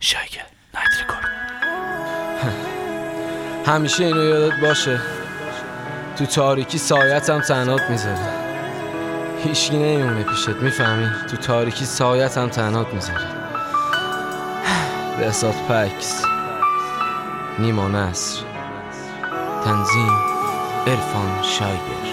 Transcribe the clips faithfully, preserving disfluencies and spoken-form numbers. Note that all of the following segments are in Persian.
شایگر نایت ریکورد. همیشه اینو یادت باشه، تو تاریکی سایتم تنهات میذاره. هیچکی نمیمونه پیشت، میفهمی؟ تو تاریکی سایتم تنهات میذاره. بهزاد پکس، نیما نصر، تنظیم عرفان شایگر.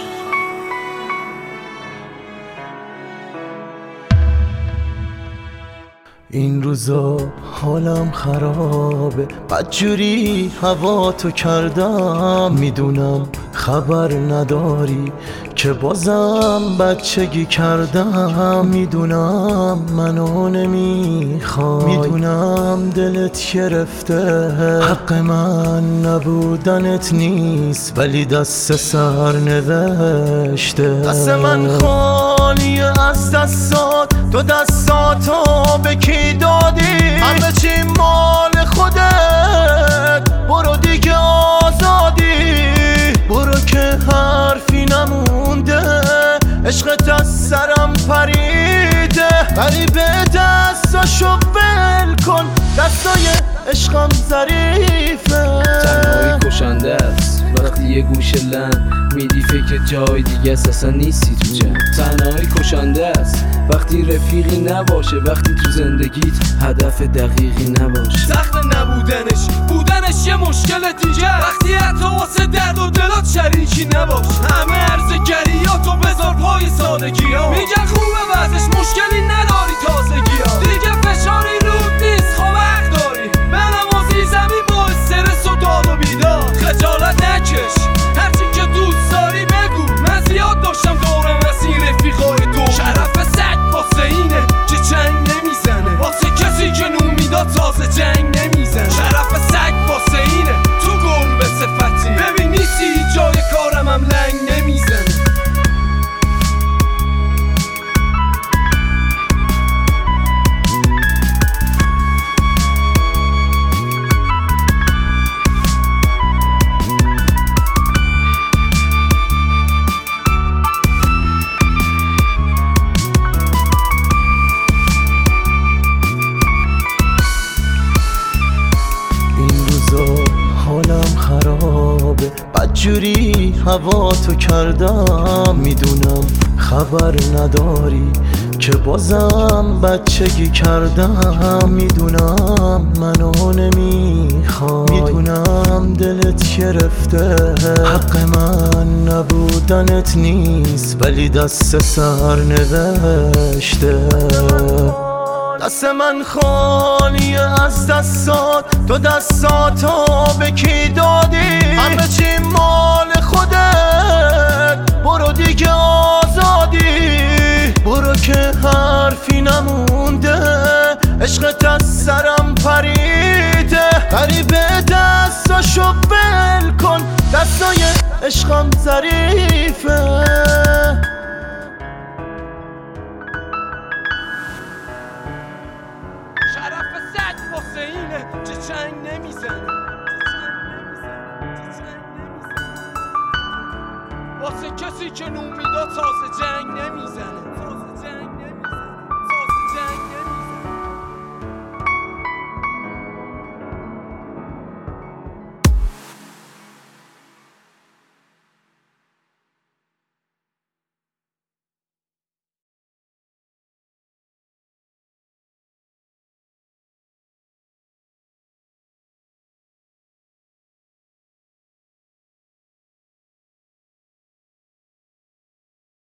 این روزا حالم خرابه، بدجوری هوا تو کردم. میدونم خبر نداری که بازم بچگی کردم. میدونم منو نمیخوای، میدونم دلت گرفته، حق من نبودنت نیست، ولی دست سر نوشته. دست من خالیه از دستات، تو دستاتو به کی دادی؟ همه چی مال خودت، برو دیگه آزادی. برو که حرفی نمونده، عشقت از سرم پریده. ولی به دستاشو ول کن، دستای عشقم ظریفه. تنهایی کشنده است وقتی یه گوشه لم میدی فکر جای دیگه اصلا نیستی تو جمع. تنهایی کشنده است وقتی رفیقی نباشه، وقتی تو زندگیت هدف دقیقی نباشه. سخت نبودنش، بودنش یه مشکل دیگه، وقتی حتی واسه درد و دلات شریکی نباشه. همه عرضگریاتو بذار پای سادگی ها، میگن خوبه وضعش مشکلی نداری تازگی ها. دیگه فشاری رود نیست، خب حق داری. بنوازی زمین با استرس و داد و بیدار. خجالت نکش، هرچی که دوست داری بگو. من زیاد داشتم دورم از این رفیقای دو. شرف سگ واسه اینه که چنگ نمیزنه، واسه کسی که نون میداد تازه جنگ نمیزنه. شرف سگ واسه اینه تو گل به صفتی، ببین نیستی جای کارم هم لنگ نمیزنه. حالم خرابه، بدجوری هوا تو کردم. میدونم خبر نداری که بازم بچگی کردم. میدونم منو نمیخوای، میدونم دلت گرفته، حق من نبودنت نیست، ولی دست سر نوشته. دست من خالیه از دستات، تو دستاتو به کی دادی؟ همه چی مال خودت، برو دیگه آزادی. برو که حرفی نمونده، عشقت از سرم پریده. ولی به دستاشو ول کن، دستای عشقم ظریفه. شرف سگ واسه اینه که چنگ نمیزنه، واسه کسی که نون میداد تازه جنگ نمیزنه.